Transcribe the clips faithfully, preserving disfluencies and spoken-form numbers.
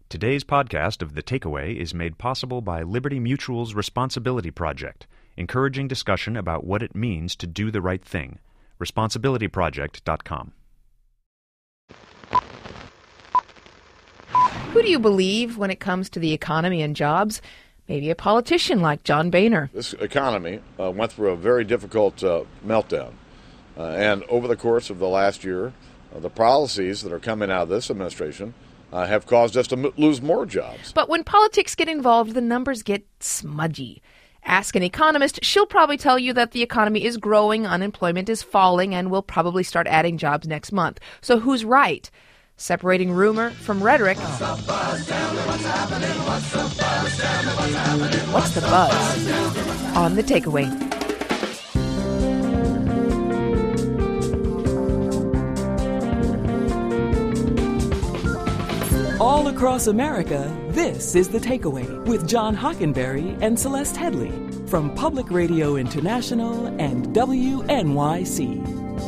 Today's podcast of The Takeaway is made possible by Liberty Mutual's Responsibility Project, encouraging discussion about what it means to do the right thing. responsibility project dot com. Who do you believe when it comes to the economy and jobs? Maybe a politician like John Boehner. This economy uh, went through a very difficult uh, meltdown. Uh, and over the course of the last year, uh, the policies that are coming out of this administration uh, have caused us to m- lose more jobs. But when politics get involved, the numbers get smudgy. Ask an economist, she'll probably tell you that the economy is growing, unemployment is falling, and we'll probably start adding jobs next month. So who's right? Separating rumor from rhetoric. What's the buzz? Tell me what's happening. What's the buzz? Tell me what's happening. What's the buzz? On The Takeaway. All across America, this is The Takeaway with John Hockenberry and Celeste Headley from Public Radio International and W N Y C.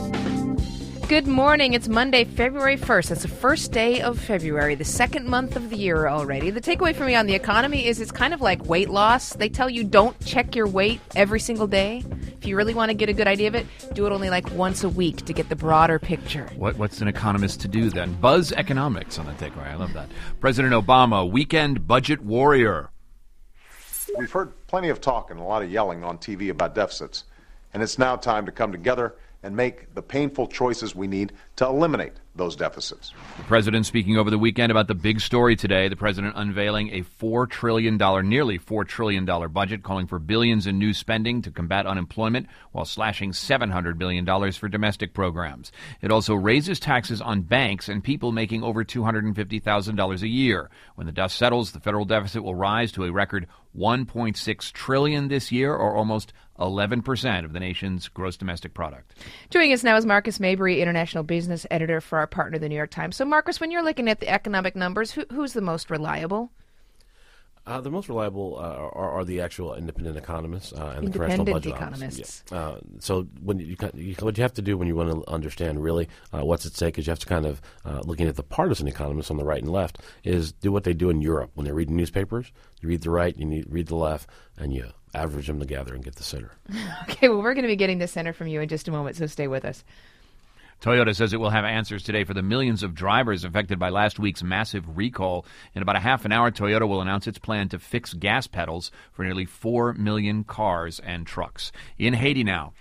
Good morning. It's Monday, February first. That's the first day of February, the second month of the year already. The takeaway for me on the economy is it's kind of like weight loss. They tell you don't check your weight every single day. If you really want to get a good idea of it, do it only like once a week to get the broader picture. What, what's an economist to do then? Buzz economics on The Takeaway. I love that. President Obama, weekend budget warrior. We've heard plenty of talk and a lot of yelling on T V about deficits, and it's now time to come together and make the painful choices we need to eliminate those deficits. The president speaking over the weekend about the big story today. The president unveiling a four trillion dollars, nearly four trillion dollars budget, calling for billions in new spending to combat unemployment while slashing seven hundred billion dollars for domestic programs. It also raises taxes on banks and people making over two hundred fifty thousand dollars a year. When the dust settles, the federal deficit will rise to a record one point six trillion dollars this year, or almost eleven percent of the nation's gross domestic product. Joining us now is Marcus Mabry, international business editor for our partner, the New York Times. So, Marcus, when you're looking at the economic numbers, who, who's the most reliable? Uh, the most reliable uh, are, are the actual independent economists uh, and the Independent Congressional Budget economists. Office. Yeah. Uh, so when you, you what you have to do when you want to understand really uh, what's at stake is you have to kind of uh, looking at the partisan economists on the right and left is do what they do in Europe when they read newspapers. You read the right, you need, read the left, and you average them together and get the center. Okay, well, we're going to be getting the center from you in just a moment, so stay with us. Toyota says it will have answers today for the millions of drivers affected by last week's massive recall. In about a half an hour, Toyota will announce its plan to fix gas pedals for nearly four million cars and trucks. In Haiti now.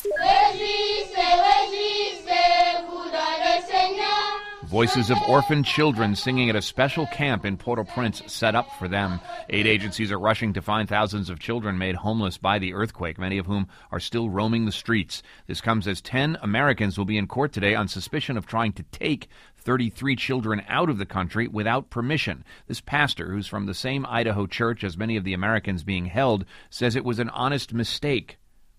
Voices of orphaned children singing at a special camp in Port-au-Prince set up for them. Aid agencies are rushing to find thousands of children made homeless by the earthquake, many of whom are still roaming the streets. This comes as ten Americans will be in court today on suspicion of trying to take thirty-three children out of the country without permission. This pastor, who's from the same Idaho church as many of the Americans being held, says it was an honest mistake.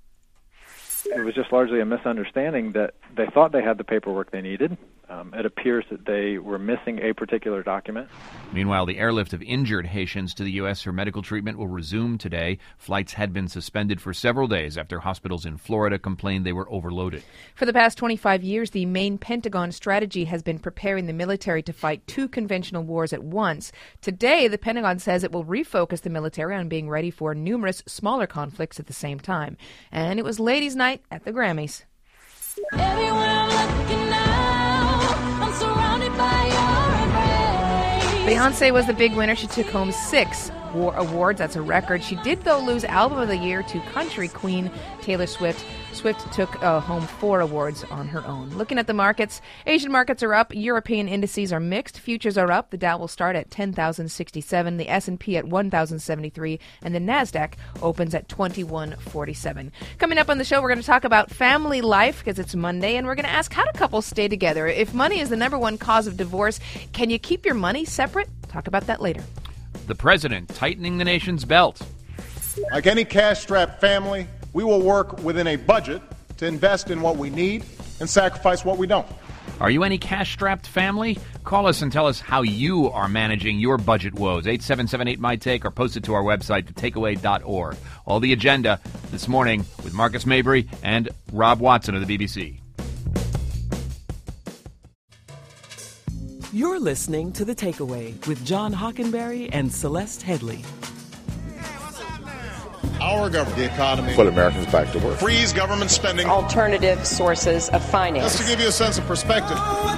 It was just largely a misunderstanding that they thought they had the paperwork they needed. Um, it appears that they were missing a particular document. Meanwhile, the airlift of injured Haitians to the U S for medical treatment will resume today. Flights had been suspended for several days after hospitals in Florida complained they were overloaded. For the past twenty-five years, the main Pentagon strategy has been preparing the military to fight two conventional wars at once. Today, the Pentagon says it will refocus the military on being ready for numerous smaller conflicts at the same time. And it was ladies' night at the Grammys. Everywhere I'm looking now, I'm surrounded by your embrace. Beyonce was the big winner. She took home six war awards. That's a record. She did, though, lose Album of the Year to country queen Taylor Swift. Swift took uh, home four awards on her own. Looking at the markets, Asian markets are up. European indices are mixed. Futures are up. The Dow will start at ten thousand sixty-seven, the S and P at one thousand seventy-three, and the NASDAQ opens at twenty-one forty-seven. Coming up on the show, we're going to talk about family life because it's Monday, and we're going to ask how do couples stay together? If money is the number one cause of divorce, can you keep your money separate? Talk about that later. The president tightening the nation's belt. Like any cash-strapped family, we will work within a budget to invest in what we need and sacrifice what we don't. Are you any cash-strapped family? Call us and tell us how you are managing your budget woes. eight seven seven eight, M Y T A K E or post it to our website, the takeaway dot org. All the agenda this morning with Marcus Mabry and Rob Watson of the B B C. You're listening to The Takeaway with John Hockenberry and Celeste Headley. Our government, the economy, Put Americans back to work. freeze government spending. Alternative sources of finance. Just to give you a sense of perspective.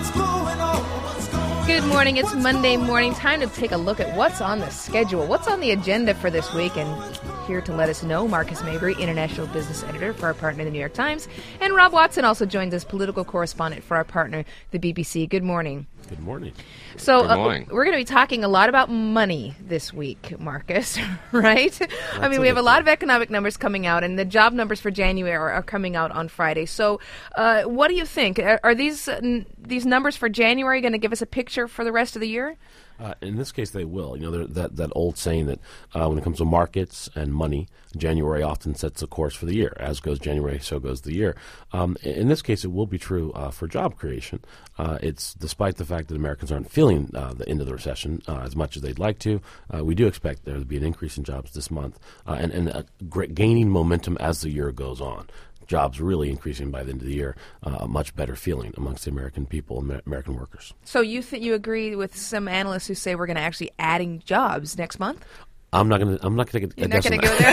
Good morning. It's Monday morning. Time to take a look at what's on the schedule. What's on the agenda for this week? And here to let us know, Marcus Mabry, international business editor for our partner, the New York Times. And Rob Watson also joins us, political correspondent for our partner, the B B C. Good morning. Good morning. So Good morning. Uh, we're going to be talking a lot about money this week, Marcus, right? I mean, we have a lot of economic numbers coming out, and the job numbers for January are, are coming out on Friday. So uh, what do you think? Are, are these uh, n- these numbers for January going to give us a picture for the rest of the year? Uh, in this case, they will. You know, there- that that old saying that uh, when it comes to markets and money, January often sets the course for the year. As goes January, so goes the year. Um, in in this case, it will be true uh, for job creation. Uh, it's despite the fact that Americans aren't feeling uh, the end of the recession uh, as much as they'd like to. Uh, we do expect there to be an increase in jobs this month, uh, and and uh, great gaining momentum as the year goes on. Jobs really increasing by the end of the year, uh, a much better feeling amongst the American people and American workers. So you th- you agree with some analysts who say we're going to actually adding jobs next month? I'm not going to. I'm not going to. You're not going to go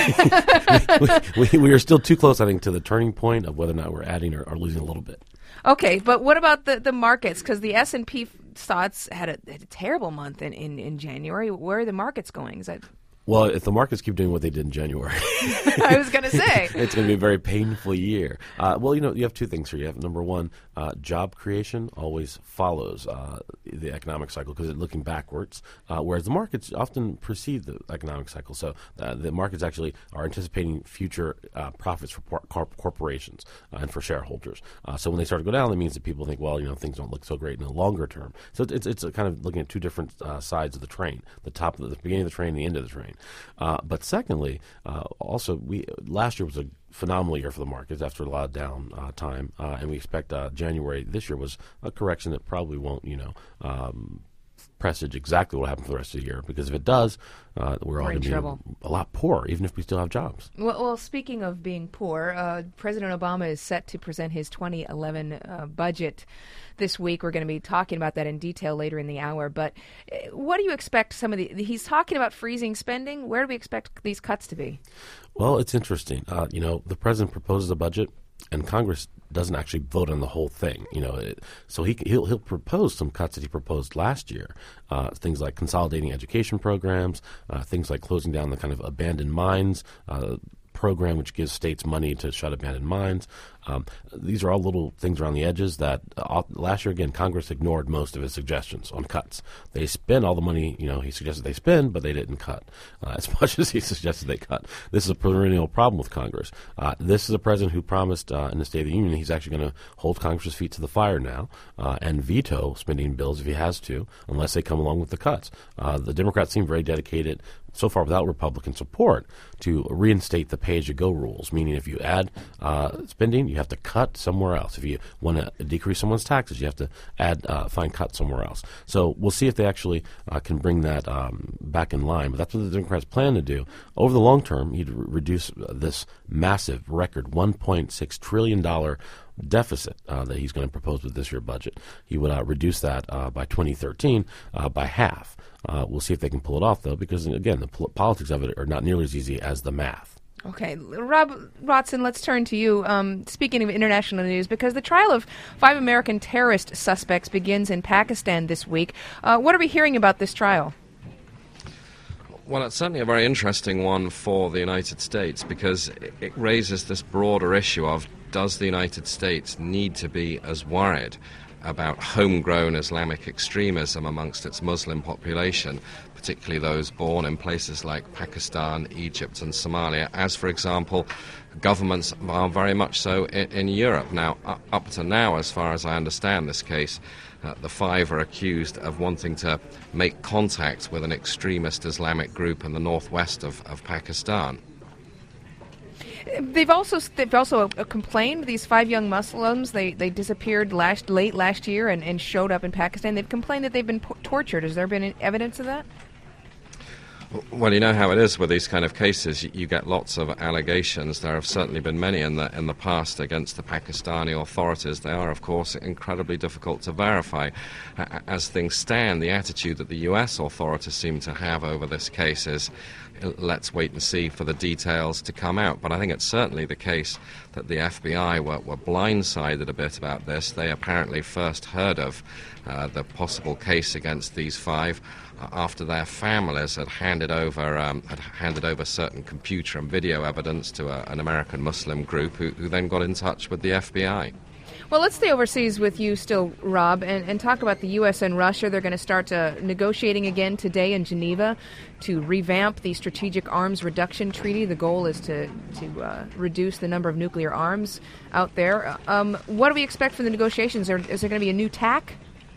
there. we, we, we are still too close, I think, to the turning point of whether or not we're adding or, or losing a little bit. Okay, but what about the, the markets? Because the S and P stocks had a, had a terrible month in, in, in January. Where are the markets going? Is that Well, if the markets keep doing what they did in January, I was going to say it's going to be a very painful year. Uh, well, you know, you have two things here. You have number one, uh, job creation always follows uh, the economic cycle because it's looking backwards, uh, whereas the markets often precede the economic cycle. So uh, the markets actually are anticipating future uh, profits for por- corp- corporations uh, and for shareholders. Uh, so when they start to go down, that means that people think, well, you know, things don't look so great in the longer term. So it's it's a kind of looking at two different uh, sides of the train: the top, of the, the beginning of the train, and the end of the train. Uh, but secondly, uh, also, we last year was a phenomenal year for the markets after a lot of down uh, time, uh, and we expect uh, January this year was a correction that probably won't, you know, um, presage exactly what will happen for the rest of the year. Because if it does, uh, we're all We're in going to be trouble. a lot poorer, even if we still have jobs. Well, well, speaking of being poor, uh, President Obama is set to present his twenty eleven uh, budget this week. We're going to be talking about that in detail later in the hour. But uh, what do you expect some of the... He's talking about freezing spending. Where do we expect these cuts to be? Well, it's interesting. Uh, you know, the president proposes a budget, and Congress doesn't actually vote on the whole thing. You know, it, so he he'll he'll propose some cuts that he proposed last year, uh, things like consolidating education programs, uh, things like closing down the kind of abandoned mines uh, program, which gives states money to shut abandoned mines. Um, these are all little things around the edges that uh, last year, again, Congress ignored most of his suggestions on cuts. They spent all the money, you know, he suggested they spend, but they didn't cut uh, as much as he suggested they cut. This is a perennial problem with Congress. Uh, this is a president who promised uh, in the State of the Union he's actually going to hold Congress's feet to the fire now uh, and veto spending bills if he has to, unless they come along with the cuts. Uh, the Democrats seem very dedicated, so far without Republican support, to reinstate the pay-as-you-go rules, meaning if you add uh, spending, you have to cut somewhere else. If you want to decrease someone's taxes, you have to add uh, find cut somewhere else. So we'll see if they actually uh, can bring that um, back in line. But that's what the Democrats plan to do. Over the long term, he'd re- reduce uh, this massive record one point six trillion dollars deficit uh, that he's going to propose with this year's budget. He would uh, reduce that uh, by twenty thirteen uh, by half. Uh, we'll see if they can pull it off, though, because, again, the pol- politics of it are not nearly as easy as the math. Okay, Rob Watson, let's turn to you. Um, speaking of international news, because the trial of five American terrorist suspects begins in Pakistan this week. Uh, what are we hearing about this trial? Well, it's certainly a very interesting one for the United States because it raises this broader issue of does the United States need to be as worried about homegrown Islamic extremism amongst its Muslim population, particularly those born in places like Pakistan, Egypt and Somalia, as, for example, governments are very much so in, in Europe. Now, up, up to now, as far as I understand this case, uh, the five are accused of wanting to make contact with an extremist Islamic group in the northwest of, of Pakistan. They've also they've also uh, complained. These five young Muslims they, they disappeared last late last year and, and showed up in Pakistan. They've complained that they've been po- tortured. Has there been any evidence of that? Well, you know how it is with these kind of cases. You, you get lots of allegations. There have certainly been many in the in the past against the Pakistani authorities. They are, of course, incredibly difficult to verify. As things stand, the attitude that the U S authorities seem to have over this case is, let's wait and see for the details to come out. But I think it's certainly the case that the F B I were, were blindsided a bit about this. They apparently first heard of uh, the possible case against these five after their families had handed over um, had handed over certain computer and video evidence to a, an American Muslim group who, who then got in touch with the F B I. Well, let's stay overseas with you still, Rob, and, and talk about the U S and Russia. They're going to start uh, negotiating again today in Geneva to revamp the Strategic Arms Reduction Treaty. The goal is to, to uh, reduce the number of nuclear arms out there. Um, what do we expect from the negotiations? Is there, is there going to be a new tack?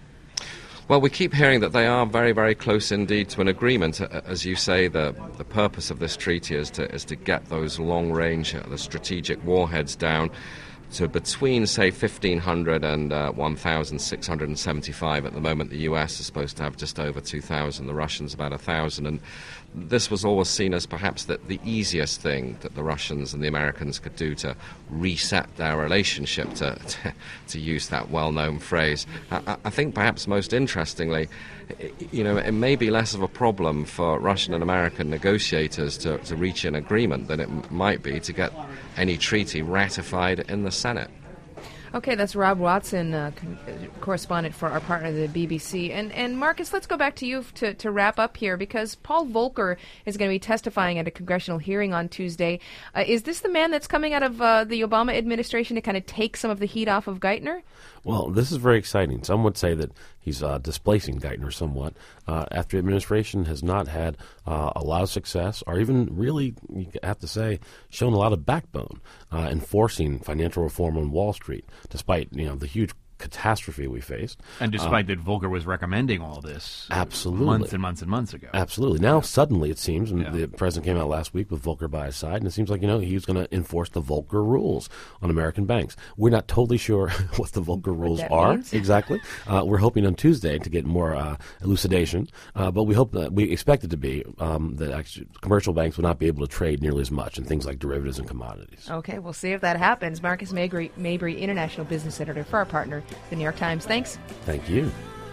Well, we keep hearing that they are very, very close indeed to an agreement. As you say, the the purpose of this treaty is to is to get those long-range, uh, the strategic warheads down to between, say, fifteen hundred and uh, one thousand six hundred seventy-five. At the moment, the U S is supposed to have just over two thousand, the Russians about one thousand. And this was always seen as perhaps the, the easiest thing that the Russians and the Americans could do to reset their relationship, to, to, to use that well-known phrase. I, I think perhaps most interestingly, you know, it may be less of a problem for Russian and American negotiators to, to reach an agreement than it m- might be to get any treaty ratified in the Senate. Okay, that's Rob Watson, uh, con- correspondent for our partner, the B B C. And and Marcus, let's go back to you to, to wrap up here, because Paul Volcker is going to be testifying at a congressional hearing on Tuesday. Uh, is this the man that's coming out of uh, the Obama administration to kind of take some of the heat off of Geithner? Well, this is very exciting. Some would say that he's uh, displacing Geithner somewhat uh, after the administration has not had uh, a lot of success, or even really, you have to say, shown a lot of backbone uh, enforcing financial reform on Wall Street, despite, you know, the huge catastrophe we faced. And despite uh, that Volcker was recommending all this absolutely. months and months and months ago. Absolutely. Now, yeah. suddenly, it seems, and yeah. the president came out last week with Volcker by his side, and it seems like, you know, he's going to enforce the Volcker rules on American banks. We're not totally sure what the Volcker rules are means. exactly. Uh, we're hoping on Tuesday to get more uh, elucidation, uh, but we hope that we expect it to be um, that actually commercial banks will not be able to trade nearly as much in things like derivatives and commodities. Okay, we'll see if that happens. Marcus Mabry, Mabry International Business Editor for our partner, the New York Times. Thanks. Thank you.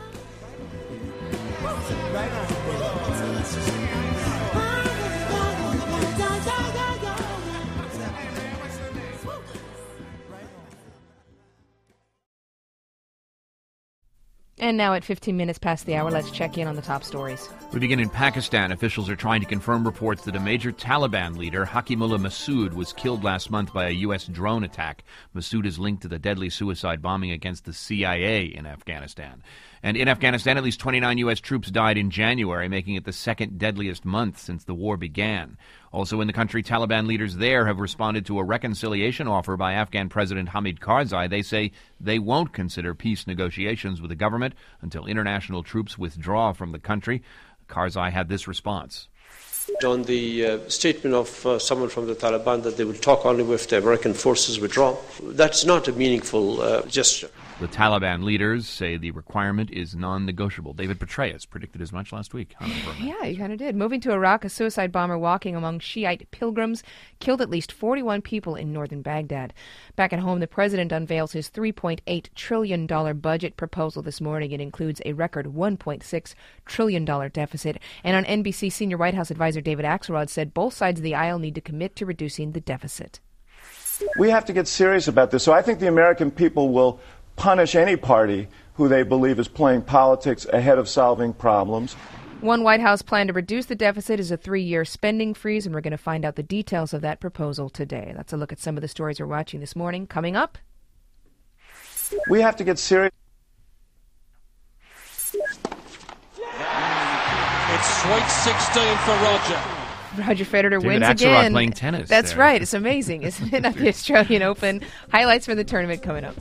And now at fifteen minutes past the hour, let's check in on the top stories. We begin in Pakistan. Officials are trying to confirm reports that a major Taliban leader, Hakimullah Masood, was killed last month by a U S drone attack. Masood is linked to the deadly suicide bombing against the C I A in Afghanistan. And in Afghanistan, at least twenty-nine U S troops died in January, making it the second deadliest month since the war began. Also in the country, Taliban leaders there have responded to a reconciliation offer by Afghan President Hamid Karzai. They say they won't consider peace negotiations with the government until international troops withdraw from the country. Karzai had this response. On the uh, statement of uh, someone from the Taliban that they will talk only if the American forces withdraw, that's not a meaningful uh, gesture. The Taliban leaders say the requirement is non-negotiable. David Petraeus predicted as much last week. Yeah, he kind of did. Moving to Iraq, a suicide bomber walking among Shiite pilgrims killed at least forty-one people in northern Baghdad. Back at home, the president unveils his three point eight trillion dollars budget proposal this morning. It includes a record one point six trillion dollars deficit. And on N B C, senior White House advisor David Axelrod said both sides of the aisle need to commit to reducing the deficit. We have to get serious about this. So I think the American people will punish any party who they believe is playing politics ahead of solving problems. One White House plan to reduce the deficit is a three-year spending freeze, and we're going to find out the details of that proposal today. That's a look at some of the stories we're watching this morning. Coming up, we have to get serious. It's Sweet sixteen for Roger. Roger Federer David wins Axelrod again. Playing tennis. That's there. right. It's amazing, isn't it? At the Australian Open. Highlights from the tournament coming up.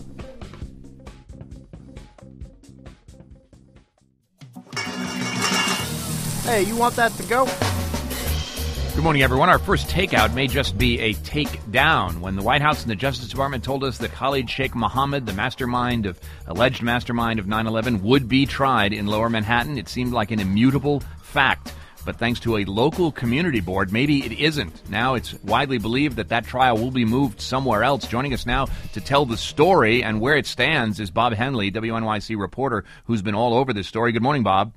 Hey, you want that to go? Good morning, everyone. Our first takeout may just be a take down. When the White House and the Justice Department told us that Khalid Sheikh Mohammed, the mastermind of alleged mastermind of nine eleven, would be tried in Lower Manhattan, it seemed like an immutable fact. But thanks to a local community board, maybe it isn't. Now it's widely believed that that trial will be moved somewhere else. Joining us now to tell the story and where it stands is Bob Henley, W N Y C reporter, who's been all over this story. Good morning, Bob.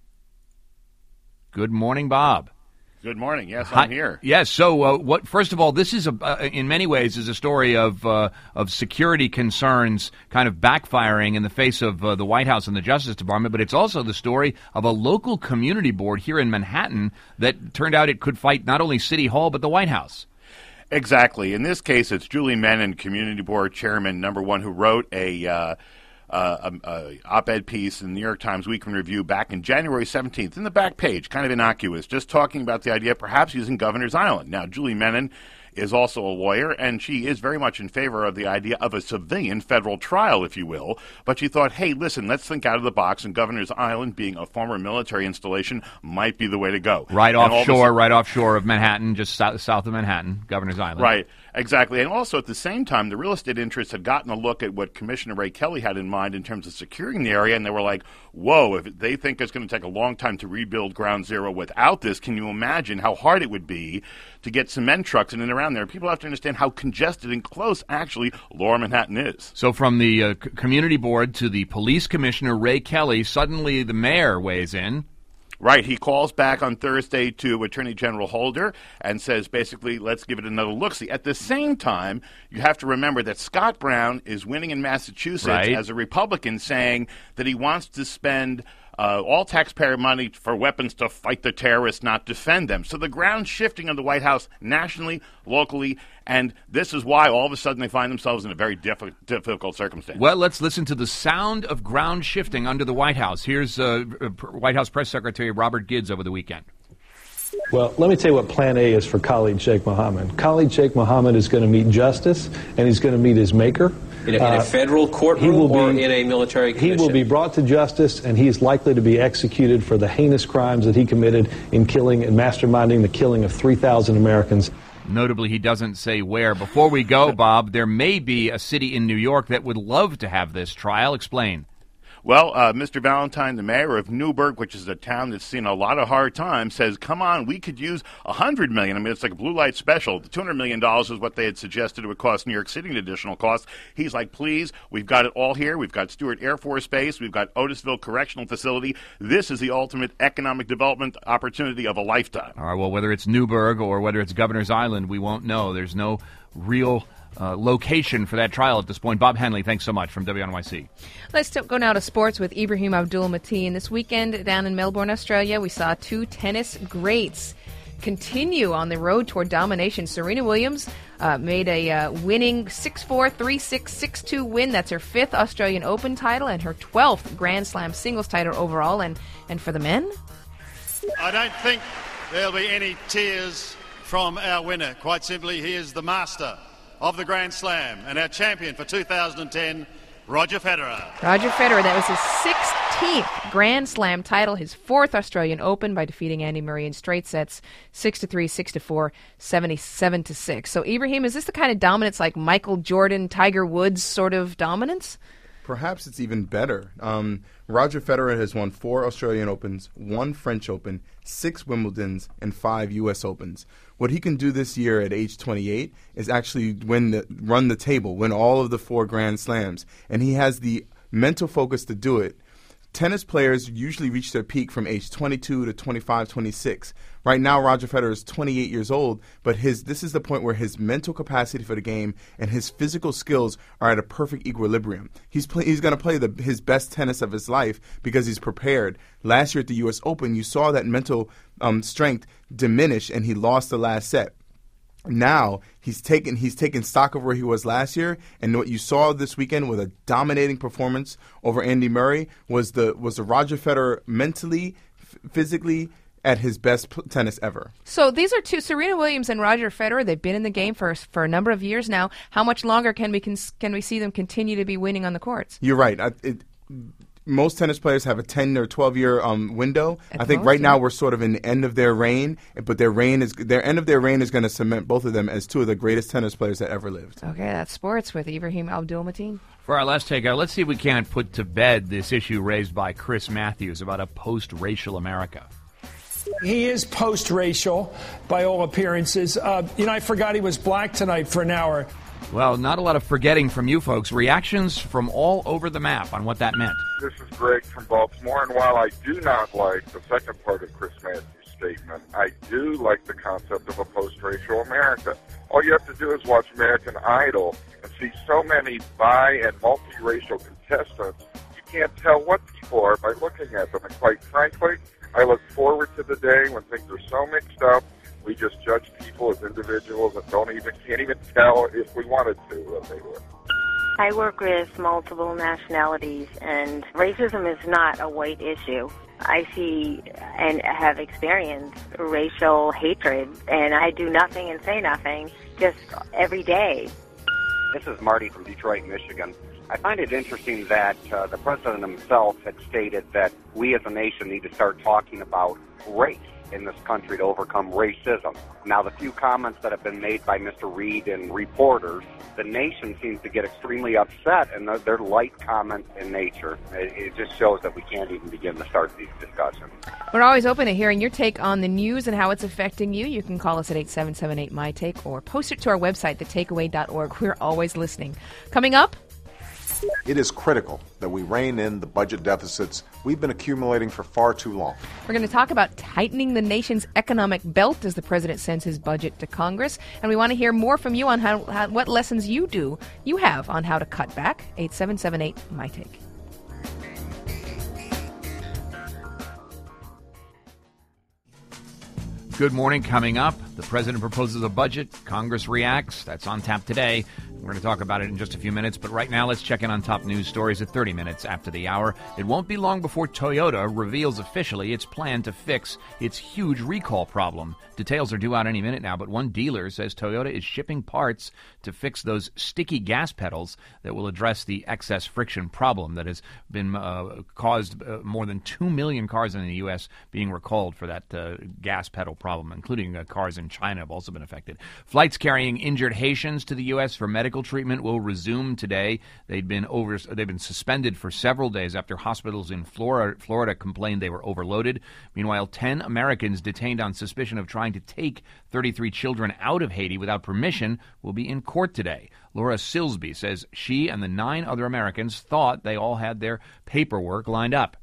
Good morning, Bob. Good morning. Yes, Hi. I'm here. Yes. So, uh, what? First of all, this is a, uh, in many ways is a story of uh, of security concerns kind of backfiring in the face of uh, the White House and the Justice Department. But it's also the story of a local community board here in Manhattan that turned out it could fight not only City Hall but the White House. Exactly. In this case, it's Julie Menin, Community Board Chairman, number one, who wrote a. Uh, Uh, a, a op-ed piece in the New York Times Week in Review back in January seventeenth, in the back page, kind of innocuous, just talking about the idea of perhaps using Governor's Island. Now, Julie Menin is also a lawyer, and she is very much in favor of the idea of a civilian federal trial, if you will. But she thought, hey, listen, let's think out of the box, and Governor's Island, being a former military installation, might be the way to go. Right And all of a offshore, sudden- right offshore of Manhattan, just south, south of Manhattan, Governor's Island. Right, exactly. And also at the same time, the real estate interests had gotten a look at what Commissioner Ray Kelly had in mind in terms of securing the area, and they were like, whoa, if they think it's going to take a long time to rebuild Ground Zero without this, can you imagine how hard it would be to get cement trucks in and around there? People have to understand how congested and close, actually, Lower Manhattan is. So from the uh, c- community board to the police commissioner, Ray Kelly, suddenly the mayor weighs in. Right. He calls back on Thursday to Attorney General Holder and says, basically, let's give it another look-see. At the same time, you have to remember that Scott Brown is winning in Massachusetts Right. as a Republican, saying that he wants to spend uh, all taxpayer money for weapons to fight the terrorists, not defend them. So the ground shifting of the White House nationally, locally, and this is why all of a sudden they find themselves in a very diff- difficult circumstance. Well, let's listen to the sound of ground shifting under the White House. Here's uh, White House Press Secretary Robert Gibbs over the weekend. Well, let me tell you what Plan A is for Khalid Sheikh Mohammed. Khalid Sheikh Mohammed is going to meet justice, and he's going to meet his maker. In a, in a Uh, federal courtroom he will or be- in a military commission? He will be brought to justice, and he is likely to be executed for the heinous crimes that he committed in killing and masterminding the killing of three thousand Americans. Notably, he doesn't say where. Before we go, Bob, there may be a city in New York that would love to have this trial. Explain. Well, uh, Mister Valentine, the mayor of Newburgh, which is a town that's seen a lot of hard times, says, come on, we could use one hundred million dollars. I mean, it's like a blue light special. The two hundred million dollars is what they had suggested it would cost New York City an additional cost. He's like, please, we've got it all here. We've got Stewart Air Force Base. We've got Otisville Correctional Facility. This is the ultimate economic development opportunity of a lifetime. All right, well, whether it's Newburgh or whether it's Governor's Island, we won't know. There's no real uh, location for that trial at this point. Bob Henley, thanks so much from W N Y C. Let's t- go now to sports with Ibrahim Abdul-Mateen. This weekend down in Melbourne, Australia, we saw two tennis greats continue on the road toward domination. Serena Williams uh, made a uh, winning six four, three six, six two win. That's her fifth Australian Open title and her twelfth Grand Slam singles title overall. And, and for the men? I don't think there'll be any tears from our winner. Quite simply, he is the master of the Grand Slam and our champion for two thousand ten, Roger Federer. Roger Federer, that was his sixteenth Grand Slam title, his fourth Australian Open by defeating Andy Murray in straight sets, six to three, six to four, seventy-seven to six. So, Ibrahim, is this the kind of dominance like Michael Jordan, Tiger Woods sort of dominance? Perhaps it's even better. Um, Roger Federer has won four Australian Opens, one French Open, six Wimbledons, and five U S Opens. What he can do this year at age twenty-eight is actually win the, run the table, win all of the four Grand Slams. And he has the mental focus to do it. Tennis players usually reach their peak from age twenty-two to twenty-five, twenty-six. Right now, Roger Federer is twenty-eight years old, but his this is the point where his mental capacity for the game and his physical skills are at a perfect equilibrium. He's play, he's going to play the, his best tennis of his life because he's prepared. Last year at the U S Open, you saw that mental um, strength diminish, and he lost the last set. Now he's taken he's taken stock of where he was last year, and what you saw this weekend with a dominating performance over Andy Murray was the was the Roger Federer mentally, f- physically at his best p- tennis ever. So these are two, Serena Williams and Roger Federer. They've been in the game for for a number of years now. How much longer can we can, can we see them continue to be winning on the courts? You're right. I, it, most tennis players have a ten or twelve year um, window. At I think most, right yeah. now we're sort of in the end of their reign, but their reign is their end of their reign is going to cement both of them as two of the greatest tennis players that ever lived. Okay, that's sports with Ibrahim Abdul-Mateen. For our last takeout, let's see if we can't put to bed this issue raised by Chris Matthews about a post-racial America. He is post-racial, by all appearances. Uh, you know, I forgot he was black tonight for an hour. Well, not a lot of forgetting from you folks. Reactions from all over the map on what that meant. This is Greg from Baltimore, and while I do not like the second part of Chris Matthews' statement, I do like the concept of a post-racial America. All you have to do is watch American Idol and see so many bi- and multiracial contestants, you can't tell what people are by looking at them. And quite frankly, I look forward to the day when things are so mixed up, we just judge people as individuals and don't even can't even tell if we wanted to what they were. I work with multiple nationalities, and racism is not a white issue. I see and have experienced racial hatred, and I do nothing and say nothing just every day. This is Marty from Detroit, Michigan. I find it interesting that uh, the president himself had stated that we as a nation need to start talking about race in this country to overcome racism. Now, the few comments that have been made by Mister Reid and reporters, the nation seems to get extremely upset, and they're, they're light comments in nature. It, it just shows that we can't even begin to start these discussions. We're always open to hearing your take on the news and how it's affecting you. You can call us at eight seven seven eight, M Y take or post it to our website, the takeaway dot org. We're always listening. Coming up, it is critical that we rein in the budget deficits we've been accumulating for far too long. we're going to talk about tightening the nation's economic belt as the president sends his budget to Congress. And we want to hear more from you on how, how what lessons you do, you have on how to cut back. eight seven seven eight, M Y take. Good morning. Coming up, the president proposes a budget. Congress reacts. That's on tap today. We're going to talk about it in just a few minutes, but right now let's check in on top news stories at thirty minutes after the hour. It won't be long before Toyota reveals officially its plan to fix its huge recall problem. Details are due out any minute now, but one dealer says Toyota is shipping parts to fix those sticky gas pedals that will address the excess friction problem that has been uh, caused uh, more than two million cars in the U S being recalled for that uh, gas pedal problem, including uh, cars in China have also been affected. Flights carrying injured Haitians to the U S for medical treatment will resume today. They'd been over, they've been suspended for several days after hospitals in Florida, Florida complained they were overloaded. Meanwhile, ten Americans detained on suspicion of trying to take thirty-three children out of Haiti without permission will be in court today. Laura Silsby says she and the nine other Americans thought they all had their paperwork lined up.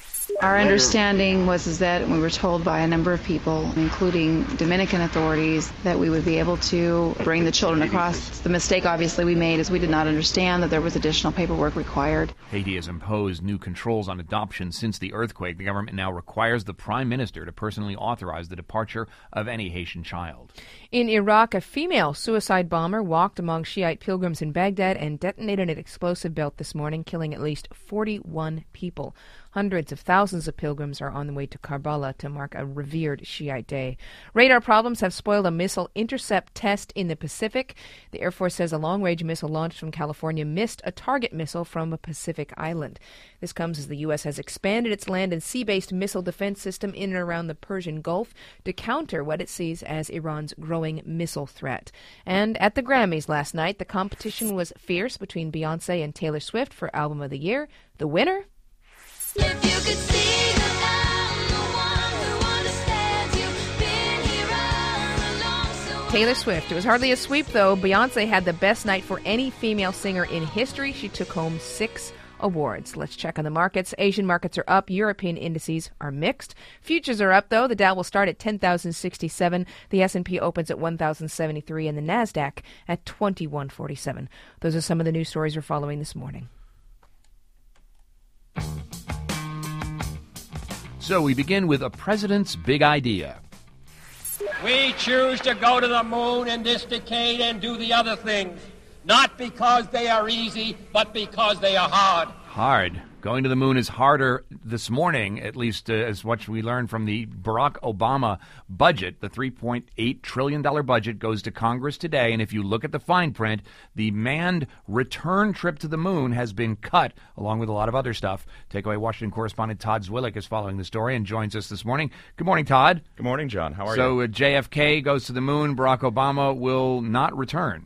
Our understanding was is that we were told by a number of people, including Dominican authorities, that we would be able to bring the children across. The mistake, obviously, we made is we did not understand that there was additional paperwork required. Haiti has imposed new controls on adoption since the earthquake. The government now requires the prime minister to personally authorize the departure of any Haitian child. In Iraq, a female suicide bomber walked among Shiite pilgrims in Baghdad and detonated an explosive belt this morning, killing at least forty-one people. Hundreds of thousands of pilgrims are on the way to Karbala to mark a revered Shiite day. Radar problems have spoiled a missile intercept test in the Pacific. The Air Force says a long-range missile launched from California missed a target missile from a Pacific island. This comes as the U S has expanded its land and sea-based missile defense system in and around the Persian Gulf to counter what it sees as Iran's growing missile threat. And at the Grammys last night, the competition was fierce between Beyonce and Taylor Swift for Album of the Year. The winner? If you could see that I'm the one who understands you, been here all along, so Taylor Swift. It was hardly a sweep, though. Beyonce had the best night for any female singer in history. She took home six awards. Let's check on the markets. Asian markets are up. European indices are mixed. Futures are up, though. The Dow will start at ten thousand sixty-seven. The S and P opens at one thousand seventy-three, and the NASDAQ at twenty-one forty-seven. Those are some of the news stories we're following this morning. So we begin with a president's big idea. We choose to go to the moon in this decade and do the other things, not because they are easy, but because they are hard. Hard. Going to the moon is harder this morning, at least uh, as what we learned from the Barack Obama budget. The three point eight trillion dollars budget goes to Congress today, and if you look at the fine print, the manned return trip to the moon has been cut, along with a lot of other stuff. Takeaway Washington correspondent Todd Zwillick is following the story and joins us this morning. Good morning, Todd. Good morning, John. How are so, you? So uh, J F K goes to the moon. Barack Obama will not return.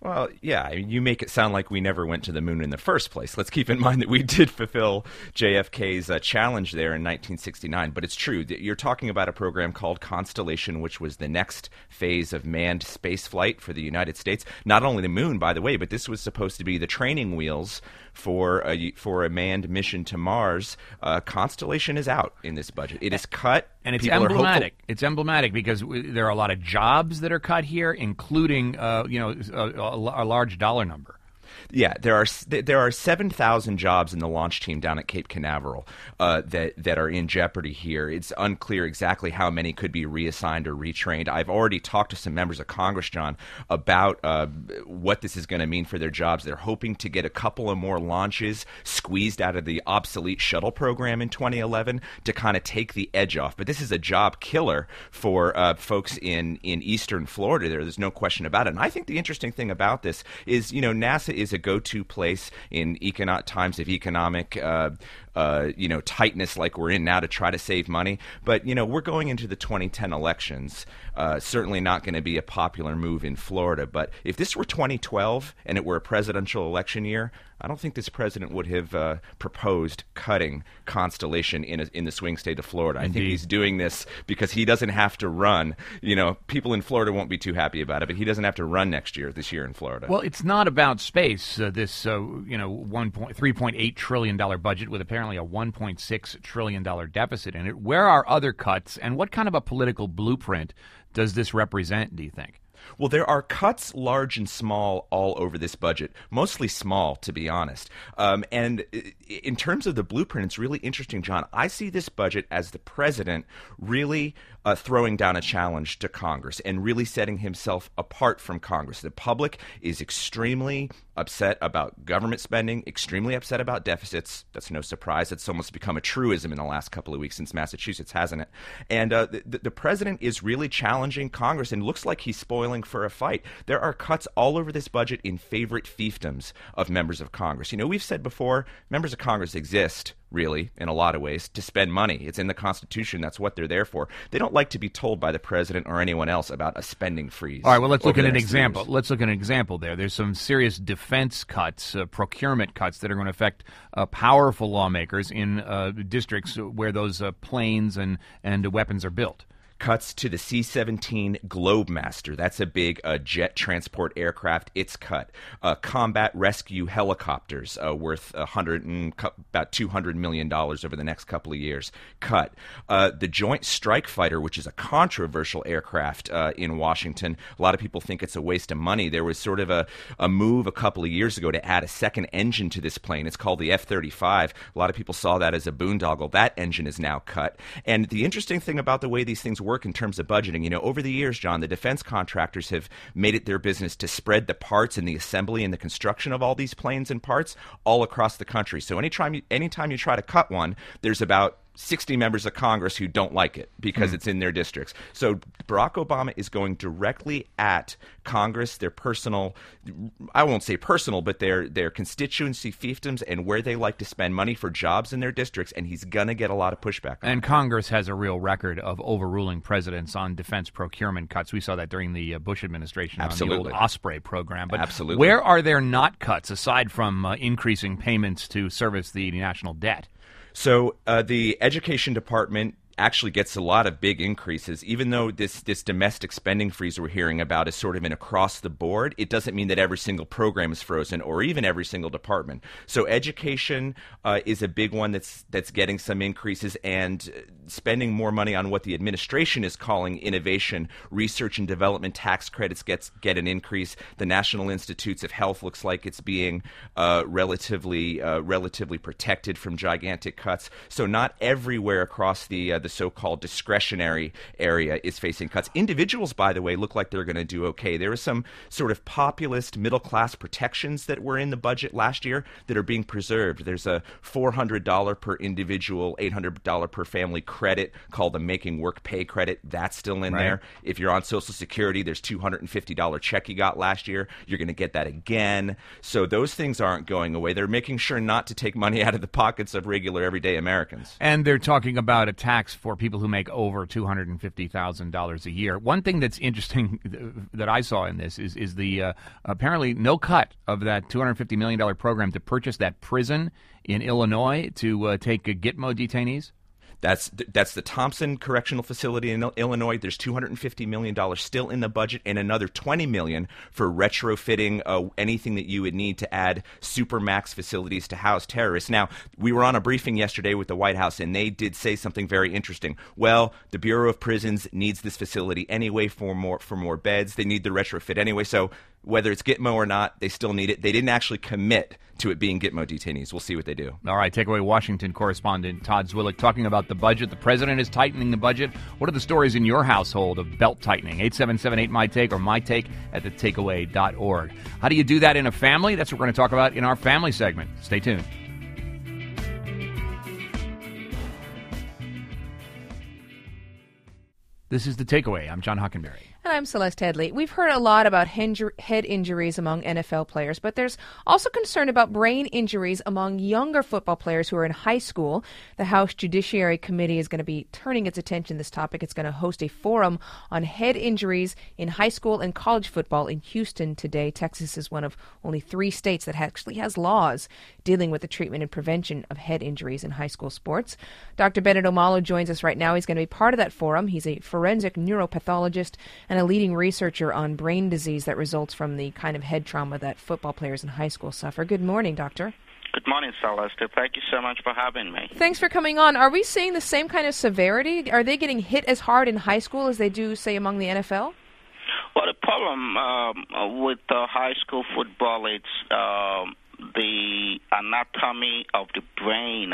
Well, yeah, I mean, you make it sound like we never went to the moon in the first place. Let's keep in mind that we did fulfill J F K's uh, challenge there in nineteen sixty-nine. But it's true that you're talking about a program called Constellation, which was the next phase of manned space flight for the United States. Not only the moon, by the way, but this was supposed to be the training wheels for a, for a manned mission to Mars. Uh, Constellation is out in this budget. It is cut. And it's People emblematic. It's emblematic because w- there are a lot of jobs that are cut here, including uh, you know a, a, a large dollar number. Yeah, there are there are seven thousand jobs in the launch team down at Cape Canaveral uh, that that are in jeopardy here. It's unclear exactly how many could be reassigned or retrained. I've already talked to some members of Congress, John, about uh, what this is going to mean for their jobs. They're hoping to get a couple of more launches squeezed out of the obsolete shuttle program in twenty eleven to kind of take the edge off. But this is a job killer for uh, folks in, in eastern Florida. There, there's no question about it. And I think the interesting thing about this is, you know, NASA is a go-to place in econo- times of economic, uh, uh, you know, tightness like we're in now to try to save money. But, you know, we're going into the twenty ten elections. Uh, certainly not going to be a popular move in Florida. But if this were twenty twelve and it were a presidential election year, I don't think this president would have uh, proposed cutting Constellation in a, in the swing state of Florida. I Indeed. think he's doing this because he doesn't have to run. You know, people in Florida won't be too happy about it, but he doesn't have to run next year, this year in Florida. Well, it's not about space. Uh, this, uh, you know, one point three point eight trillion dollar budget with apparently a one point six trillion dollar deficit in it. Where are other cuts, and what kind of a political blueprint does this represent? Do you think? Well, there are cuts large and small all over this budget, mostly small, to be honest. Um, and in terms of the blueprint, it's really interesting, John. I see this budget as the president really uh, throwing down a challenge to Congress and really setting himself apart from Congress. The public is extremely upset about government spending, extremely upset about deficits. That's no surprise. It's almost become a truism in the last couple of weeks since Massachusetts, hasn't it? And uh, the, the president is really challenging Congress and looks like he's spoiling for a fight. There are cuts all over this budget in favorite fiefdoms of members of Congress. You know, we've said before, members of Congress exist, really, in a lot of ways, to spend money. It's in the Constitution. That's what they're there for. They don't like to be told by the president or anyone else about a spending freeze. All right, well, let's look over at the an next three example. years. Let's look at an example there. There's some serious defense cuts, uh, procurement cuts that are going to affect uh, powerful lawmakers in uh, districts where those uh, planes and, and weapons are built. Cuts to the C seventeen Globemaster. That's a big uh, jet transport aircraft. It's cut. Uh, combat rescue helicopters uh, worth a hundred and cu- about two hundred million dollars over the next couple of years. Cut. Uh, the Joint Strike Fighter, which is a controversial aircraft uh, in Washington. A lot of people think it's a waste of money. There was sort of a, a move a couple of years ago to add a second engine to this plane. It's called the F thirty-five. A lot of people saw that as a boondoggle. That engine is now cut. And the interesting thing about the way these things work in terms of budgeting, you know, over the years, John, the defense contractors have made it their business to spread the parts and the assembly and the construction of all these planes and parts all across the country. So anytime you, anytime you try to cut one, there's about sixty members of Congress who don't like it because mm. it's in their districts. So Barack Obama is going directly at Congress, their personal, I won't say personal, but their their constituency fiefdoms and where they like to spend money for jobs in their districts, and he's going to get a lot of pushback. And Congress has a real record of overruling presidents on defense procurement cuts. We saw that during the uh, Bush administration Absolutely. on the old Osprey program. But Absolutely. Where are there not cuts, aside from uh, increasing payments to service the national debt? So uh, the Education Department actually gets a lot of big increases. Even though this, this domestic spending freeze we're hearing about is sort of an across the board, it doesn't mean that every single program is frozen or even every single department. So education uh, is a big one that's that's getting some increases, and spending more money on what the administration is calling innovation, research and development tax credits gets get an increase. The National Institutes of Health looks like it's being uh, relatively uh, relatively protected from gigantic cuts. So not everywhere across the uh, the so-called discretionary area is facing cuts. Individuals, by the way, look like they're going to do okay. There are some sort of populist middle-class protections that were in the budget last year that are being preserved. There's a four hundred dollars per individual, eight hundred dollars per family credit called the Making Work Pay credit. That's still in Right. there. If you're on Social Security, there's two hundred fifty dollars check you got last year. You're going to get that again. So those things aren't going away. They're making sure not to take money out of the pockets of regular, everyday Americans. And they're talking about a tax tax for people who make over two hundred fifty thousand dollars a year. One thing that's interesting that I saw in this is is the uh, apparently no cut of that two hundred fifty million dollars program to purchase that prison in Illinois to uh, take uh, Gitmo detainees. That's that's the Thompson Correctional Facility in Illinois. There's two hundred fifty million dollars still in the budget, and another twenty million dollars for retrofitting uh, anything that you would need to add supermax facilities to house terrorists. Now, we were on a briefing yesterday with the White House, and they did say something very interesting. Well, the Bureau of Prisons needs this facility anyway for more for more beds. They need the retrofit anyway, so whether it's Gitmo or not, they still need it. They didn't actually commit to it being Gitmo detainees. We'll see what they do. All right, Takeaway Washington correspondent Todd Zwillich talking about the budget. The president is tightening the budget. What are the stories in your household of belt tightening? eight seven seven eight my take or my take at the takeaway dot org. How do you do that in a family? That's what we're going to talk about in our family segment. Stay tuned. This is The Takeaway. I'm John Hockenberry. And I'm Celeste Headley. We've heard a lot about head injuries among N F L players, but there's also concern about brain injuries among younger football players who are in high school. The House Judiciary Committee is going to be turning its attention to this topic. It's going to host a forum on head injuries in high school and college football in Houston today. Texas is one of only three states that actually has laws dealing with the treatment and prevention of head injuries in high school sports. Doctor Bennett Omalo joins us right now. He's going to be part of that forum. He's a forensic neuropathologist and a leading researcher on brain disease that results from the kind of head trauma that football players in high school suffer. Good morning, Doctor. Good morning, Celeste. Thank you so much for having me. Thanks for coming on. Are we seeing the same kind of severity? Are they getting hit as hard in high school as they do, say, among the N F L? Well, the problem um, with uh, high school football, it's uh, the anatomy of the brain.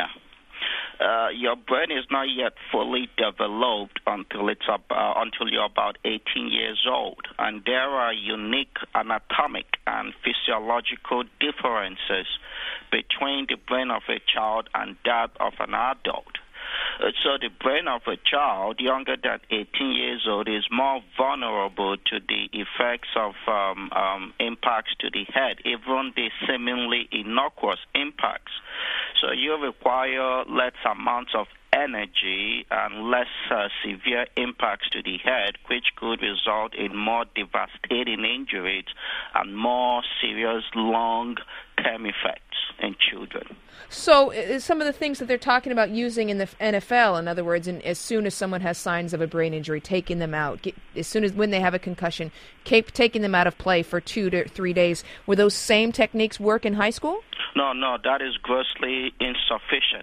Uh, your brain is not yet fully developed until it's up, uh, until you're about eighteen years old, and there are unique anatomic and physiological differences between the brain of a child and that of an adult. Uh, so the brain of a child younger than eighteen years old is more vulnerable to the effects of um, um, impacts to the head, even the seemingly innocuous impacts. So you require less amounts of energy and less uh, severe impacts to the head, which could result in more devastating injuries and more serious long-term effects in children. So uh, some of the things that they're talking about using in the N F L, in other words, in, as soon as someone has signs of a brain injury, taking them out, get, as soon as when they have a concussion, keep taking them out of play for two to three days, will those same techniques work in high school? No, no, that is grossly insufficient.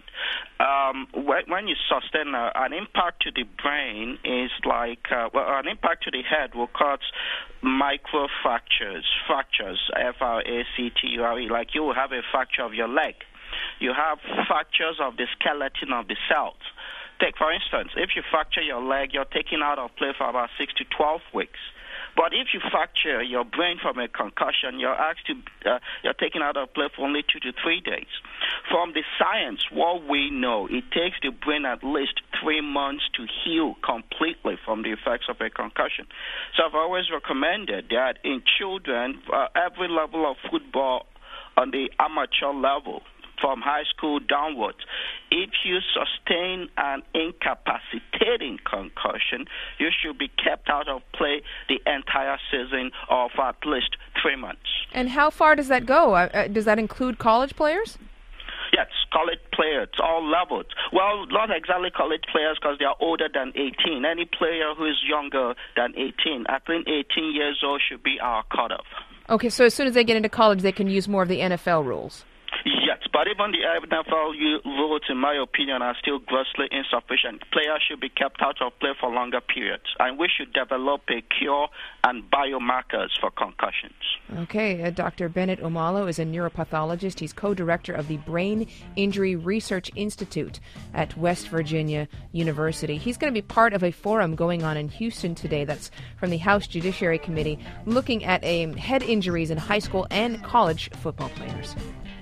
Um, when, when you sustain a, an impact to the brain is like, uh, well, an impact to the head will cause microfractures, fractures, F R A C T U R E, like you will have a fracture of your leg. You have fractures of the skeleton of the cells. Take, for instance, if you fracture your leg, you're taken out of play for about six to twelve weeks. But if you fracture your brain from a concussion, you're asked to, uh, you're taken out of play for only two to three days. From the science, what we know, it takes the brain at least three months to heal completely from the effects of a concussion. So I've always recommended that in children, uh, every level of football on the amateur level, from high school downwards, if you sustain an incapacitating concussion, you should be kept out of play the entire season of at least three months. And how far does that go? Uh, does that include college players? Yes, college players, all levels. Well, not exactly college players because they are older than eighteen. Any player who is younger than eighteen, I think eighteen years old should be our cutoff. Okay, so as soon as they get into college, they can use more of the N F L rules. Yes, but even the N F L rules, in my opinion, are still grossly insufficient. Players should be kept out of play for longer periods, and we should develop a cure and biomarkers for concussions. Okay, uh, Doctor Bennett Omalo is a neuropathologist. He's co-director of the Brain Injury Research Institute at West Virginia University. He's going to be part of a forum going on in Houston today that's from the House Judiciary Committee, looking at um, head injuries in high school and college football players.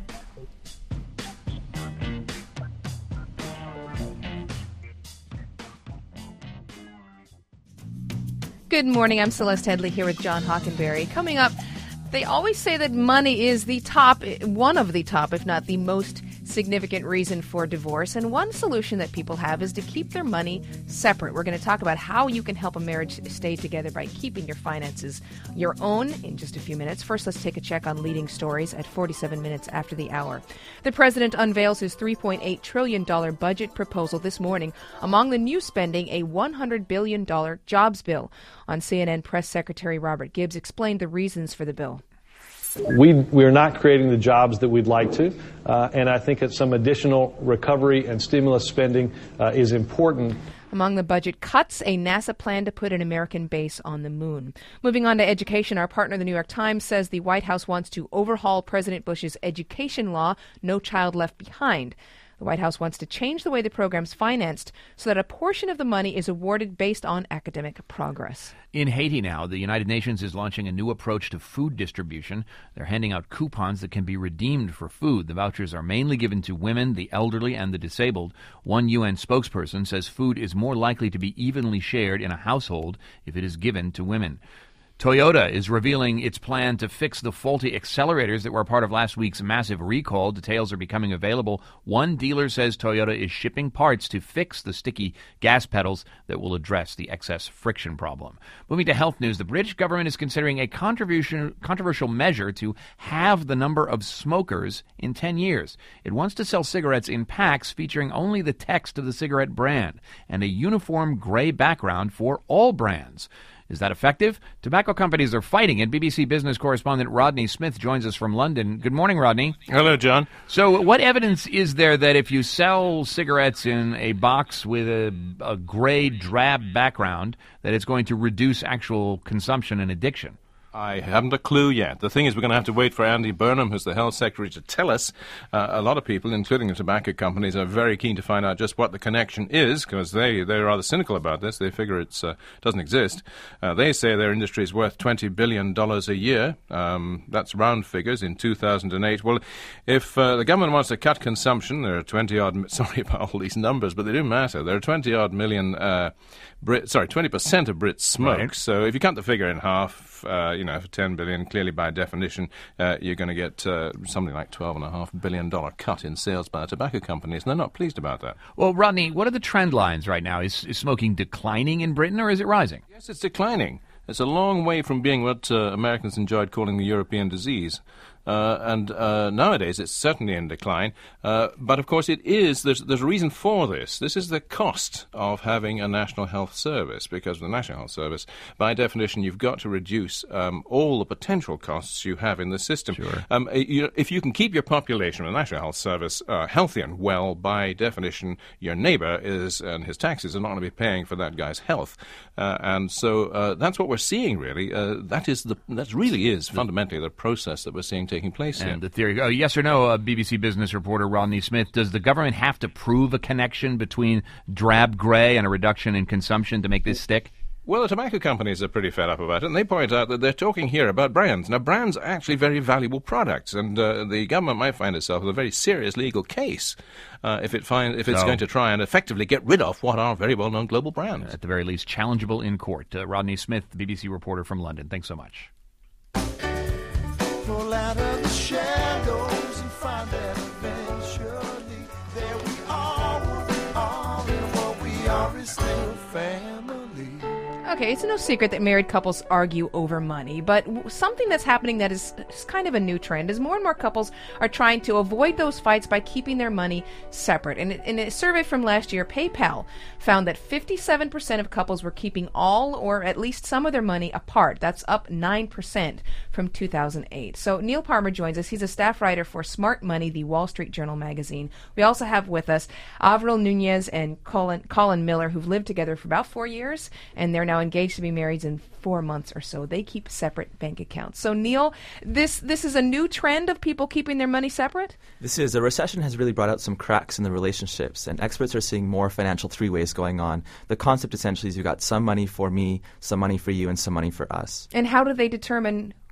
Good morning. I'm Celeste Headley here with John Hockenberry. Coming up, they always say that money is the top, one of the top, if not the most significant reason for divorce, and one solution that people have is to keep their money separate. We're going to talk about how you can help a marriage stay together by keeping your finances your own in just a few minutes. First, let's take a check on leading stories at forty-seven minutes after the hour. The president unveils his three point eight trillion dollars budget proposal this morning. Among the new spending, a one hundred billion dollars jobs bill. On C N N, Press Secretary Robert Gibbs explained the reasons for the bill. We we are not creating the jobs that we'd like to, uh, and I think that some additional recovery and stimulus spending uh, is important. Among the budget cuts, a NASA plan to put an American base on the moon. Moving on to education, our partner, the New York Times, says the White House wants to overhaul President Bush's education law, No Child Left Behind. The White House wants to change the way the program's financed so that a portion of the money is awarded based on academic progress. In Haiti now, the United Nations is launching a new approach to food distribution. They're handing out coupons that can be redeemed for food. The vouchers are mainly given to women, the elderly, and the disabled. One U N spokesperson says food is more likely to be evenly shared in a household if it is given to women. Toyota is revealing its plan to fix the faulty accelerators that were part of last week's massive recall. Details are becoming available. One dealer says Toyota is shipping parts to fix the sticky gas pedals that will address the excess friction problem. Moving to health news, the British government is considering a controversial, controversial measure to halve the number of smokers in ten years. It wants to sell cigarettes in packs featuring only the text of the cigarette brand and a uniform gray background for all brands. Is that effective? Tobacco companies are fighting it. B B C Business correspondent Rodney Smith joins us from London. Good morning, Rodney. Hello, John. So what evidence is there that if you sell cigarettes in a box with a, a gray, drab background, that it's going to reduce actual consumption and addiction? I haven't a clue yet. The thing is, we're going to have to wait for Andy Burnham, who's the health secretary, to tell us. Uh, a lot of people, including the tobacco companies, are very keen to find out just what the connection is, because they, they're rather cynical about this. They figure it uh, doesn't exist. Uh, they say their industry is worth twenty billion dollars a year. Um, that's round figures in two thousand eight. Well, if uh, the government wants to cut consumption, there are twenty-odd... Sorry about all these numbers, but they do matter. There are twenty-odd million... Uh, Brit, sorry, twenty percent of Brits smoke. Right. So if you cut the figure in half, uh, you know, for ten billion, clearly by definition, uh, you're going to get uh, something like twelve point five billion dollars cut in sales by the tobacco companies, and they're not pleased about that. Well, Rodney, what are the trend lines right now? Is, is smoking declining in Britain, or is it rising? Yes, it's declining. It's a long way from being what uh, Americans enjoyed calling the European disease. Uh, and uh, nowadays it's certainly in decline. Uh, but of course it is, there's, there's a reason for this. This is the cost of having a National Health Service, because with the National Health Service, by definition, you've got to reduce um, all the potential costs you have in the system. Sure. Um, you, if you can keep your population with the National Health Service uh, healthy and well, by definition, your neighbour is, and his taxes are not going to be paying for that guy's health. Uh, and so uh, that's what we're seeing, really. Uh, that is the, that really is fundamentally the process that we're seeing taking place and here. The theory. Oh, yes or no, uh, B B C Business reporter Rodney Smith, does the government have to prove a connection between drab gray and a reduction in consumption to make this stick? Well, the tobacco companies are pretty fed up about it, and they point out that they're talking here about brands. Now, brands are actually very valuable products, and uh, the government might find itself with a very serious legal case uh, if it find, if it's So- going to try and effectively get rid of what are very well-known global brands. At the very least, challengeable in court. Uh, Rodney Smith, B B C reporter from London. Thanks so much. Pull out of the shadows and find that eventually there we are, what we are, and what we are is still family. Okay, it's no secret that married couples argue over money, but w- something that's happening that is, is kind of a new trend is more and more couples are trying to avoid those fights by keeping their money separate. And in a survey from last year, PayPal found that fifty-seven percent of couples were keeping all or at least some of their money apart. That's up nine percent from two thousand eight. So Neil Palmer joins us. He's a staff writer for Smart Money, the Wall Street Journal magazine. We also have with us Avril Nunez and Colin, Colin Miller, who've lived together for about four years, and they're now engaged to be married in four months or so. They keep separate bank accounts. So Neil, this this is a new trend of people keeping their money separate? This is. A recession has really brought out some cracks in the relationships, and experts are seeing more financial three-ways going on. The concept essentially is you've got some money for me, some money for you, and some money for us. And how do they determine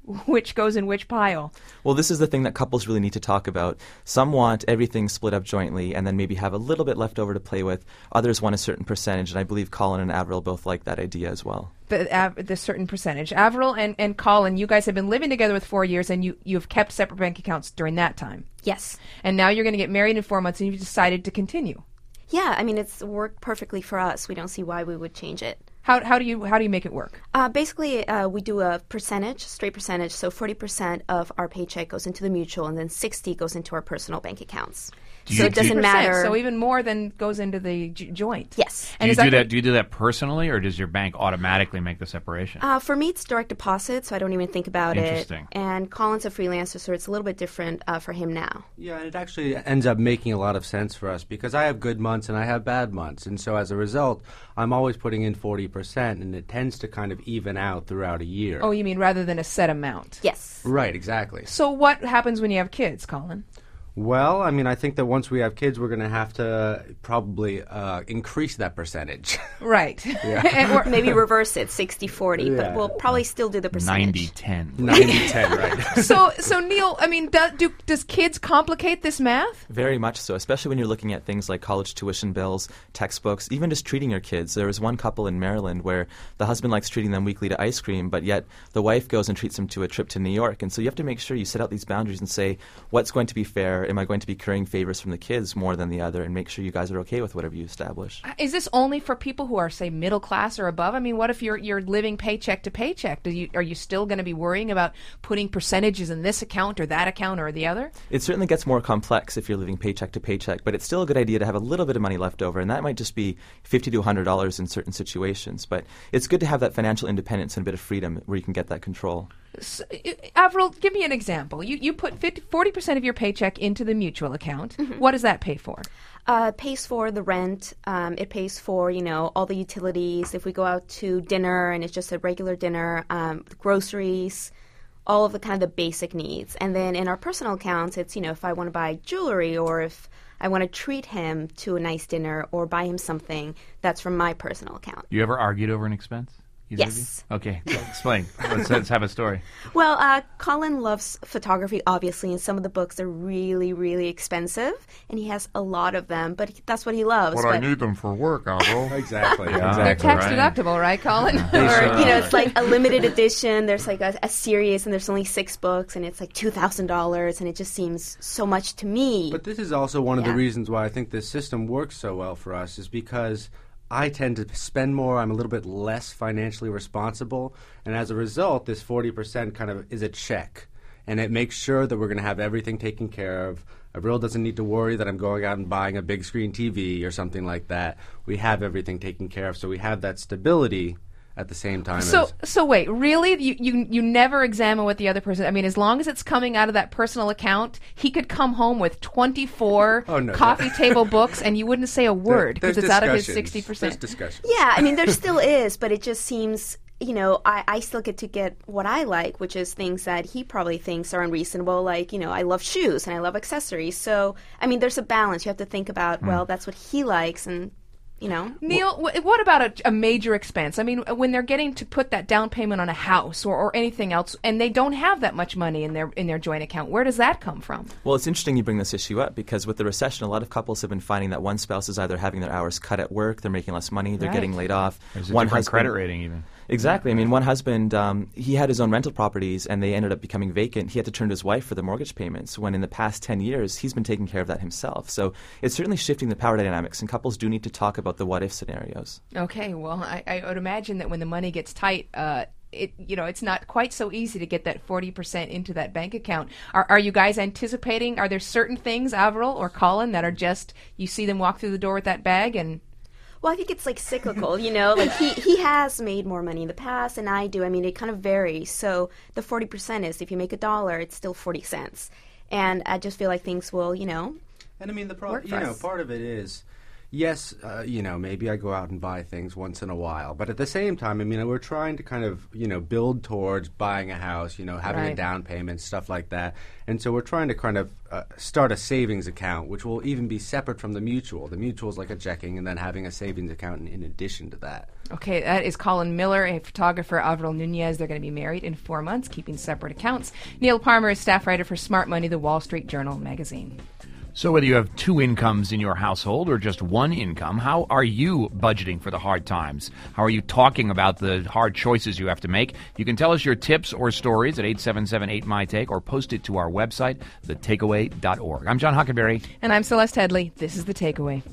which goes in which pile? Well, this is the thing that couples really need to talk about. Some want everything split up jointly and then maybe have a little bit left over to play with. Others want a certain percentage, and I believe Colin and Avril both like that idea as well. The, uh, the certain percentage. Avril and, and Colin, you guys have been living together with four years, and you, you've kept separate bank accounts during that time. Yes. And now you're going to get married in four months, and you've decided to continue. Yeah, I mean, it's worked perfectly for us. We don't see why we would change it. How how do you how do you make it work? Uh, basically, uh, we do a percentage, straight percentage. So forty percent of our paycheck goes into the mutual, and then sixty goes into our personal bank accounts. Do so you, it doesn't matter. So even more than goes into the j- joint. Yes. Do you do that? Do you do that personally, or does your bank automatically make the separation? Uh, for me, it's direct deposit, so I don't even think about Interesting. it. And Colin's a freelancer, so it's a little bit different uh, for him now. Yeah, and it actually ends up making a lot of sense for us because I have good months and I have bad months, and so as a result, I'm always putting in forty percent, and it tends to kind of even out throughout a year. Oh, you mean rather than a set amount? Yes. Right, exactly. So what happens when you have kids, Colin? Well, I mean, I think that once we have kids, we're going to have to probably uh, increase that percentage. Right. Yeah. Or maybe reverse it, sixty forty, Yeah. but we'll probably still do the percentage. ninety ten. ninety ten, right. so, so Neil, I mean, do, do, does kids complicate this math? Very much so, especially when you're looking at things like college tuition bills, textbooks, even just treating your kids. There was one couple in Maryland where the husband likes treating them weekly to ice cream, but yet the wife goes and treats them to a trip to New York. And so you have to make sure you set out these boundaries and say, what's going to be fair? Am I going to be currying favors from the kids more than the other? And make sure you guys are okay with whatever you establish. Is this only for people who are, say, middle class or above? I mean, what if you're you're living paycheck to paycheck? Do you are you still going to be worrying about putting percentages in this account or that account or the other? It certainly gets more complex if you're living paycheck to paycheck, but it's still a good idea to have a little bit of money left over, and that might just be fifty to one hundred dollars in certain situations. But it's good to have that financial independence and a bit of freedom where you can get that control. So, Avril, give me an example. You you put fifty, forty percent of your paycheck into the mutual account. Mm-hmm. What does that pay for? Uh, it pays for the rent. Um, it pays for, you know, all the utilities. If we go out to dinner and it's just a regular dinner, um, groceries, all of the kind of the basic needs. And then in our personal accounts, it's, you know, if I want to buy jewelry or if I want to treat him to a nice dinner or buy him something, that's from my personal account. You ever argued over an expense? Either of Yes. you? Okay, explain. let's, let's have a story. Well, uh, Colin loves photography, obviously, and some of the books are really, really expensive, and he has a lot of them, but that's what he loves. But, but I need them for work, Avril. Exactly. Yeah. They're exactly. tax right. deductible, right, Colin? or, you know, it's like a limited edition. There's like a, a series, and there's only six books, and it's like two thousand dollars, and it just seems so much to me. But this is also one of Yeah. the reasons why I think this system works so well for us is because I tend to spend more. I'm a little bit less financially responsible. And as a result, this forty percent kind of is a check. And it makes sure that we're going to have everything taken care of. Avril doesn't need to worry that I'm going out and buying a big screen T V or something like that. We have everything taken care of. So we have that stability at the same time So, as... so wait, really? You, you you never examine what the other person... I mean, as long as it's coming out of that personal account, he could come home with twenty-four Oh, no, coffee no. table books, and you wouldn't say a word because There's it's out of his discussions. sixty percent. There's discussions. Yeah, I mean, there still is, but it just seems, you know, I, I still get to get what I like, which is things that he probably thinks are unreasonable. Like, you know, I love shoes and I love accessories. So, I mean, there's a balance. You have to think about, well, that's what he likes and... You know, Neil, wh- what about a, a major expense? I mean, when they're getting to put that down payment on a house or, or anything else, and they don't have that much money in their in their joint account, where does that come from? Well, it's interesting you bring this issue up because with the recession, a lot of couples have been finding that one spouse is either having their hours cut at work, they're making less money, they're Right. getting laid off. There's a one different husband, credit rating even. Exactly. I mean, one husband, um, he had his own rental properties and they ended up becoming vacant. He had to turn to his wife for the mortgage payments when in the past ten years, he's been taking care of that himself. So it's certainly shifting the power dynamics, and couples do need to talk about the what-if scenarios. Okay, well, I, I would imagine that when the money gets tight, uh, it you know it's not quite so easy to get that forty percent into that bank account. Are are you guys anticipating? Are there certain things, Avril or Colin, that are just you see them walk through the door with that bag and? well, I think it's like cyclical, you know, like he, he has made more money in the past and I do. I mean, it kind of varies. So the forty percent is if you make a dollar, it's still forty cents. And I just feel like things will, you know, And I mean, the work problem, for you know, us. part of it is, yes, uh, you know, maybe I go out and buy things once in a while. But at the same time, I mean, we're trying to kind of, you know, build towards buying a house, you know, having Right. a down payment, stuff like that. And so we're trying to kind of uh, start a savings account, which will even be separate from the mutual. The mutual is like a checking, and then having a savings account in, in addition to that. Okay, that is Colin Miller, a photographer, Avril Nunez. They're going to be married in four months, keeping separate accounts. Neil Palmer is staff writer for Smart Money, the Wall Street Journal magazine. So whether you have two incomes in your household or just one income, how are you budgeting for the hard times? How are you talking about the hard choices you have to make? You can tell us your tips or stories at eight seven seven eight M Y Take or post it to our website, the takeaway dot org. I'm John Huckenberry. And I'm Celeste Headley. This is The Takeaway.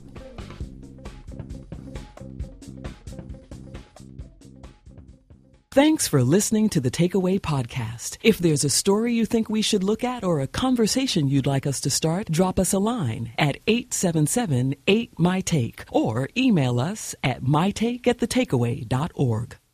Thanks for listening to the Takeaway Podcast. If there's a story you think we should look at or a conversation you'd like us to start, drop us a line at eight seven seven eight M Y Take or email us at mytake at the takeaway dot org.